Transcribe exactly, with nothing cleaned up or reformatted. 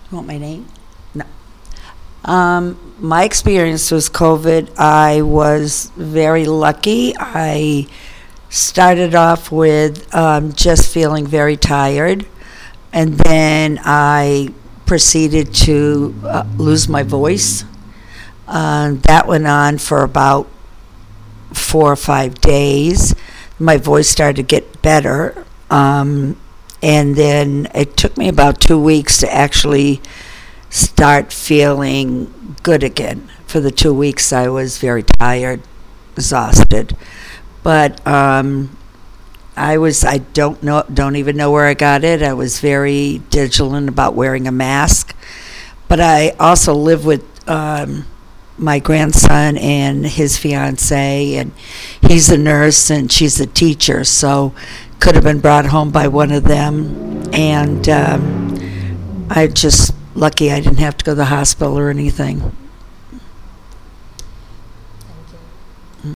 You want my name? No. Um, my experience was COVID. I was very lucky. I started off with um, just feeling very tired, and then I proceeded to uh, lose my voice. Uh, that went on for about four or five days. My voice started to get better, um, and then it took me about two weeks to actually start feeling good again. For the two weeks, I was very tired, exhausted, but um, I was I don't know don't even know where I got it. I was very vigilant about wearing a mask, but I also live with um, my grandson and his fiance, and he's a nurse and she's a teacher, so could have been brought home by one of them. And um, I just lucky I didn't have to go to the hospital or anything.